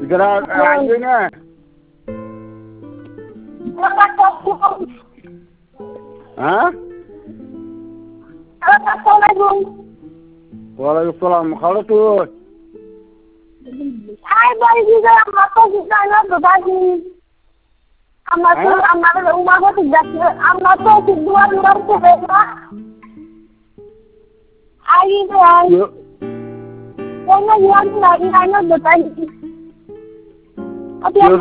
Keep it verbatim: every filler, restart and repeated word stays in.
Segera lanjut nih. Hah? Assalamualaikum. Waalaikumsalam. Kalau tuh. Hai balik juga apa kita nak berbagi. Amat tu amat rumah ko tidak amat tu kedua luar tu beda. Hai bang. Yuk. Kau nak yang lagi nak berbagi. Apa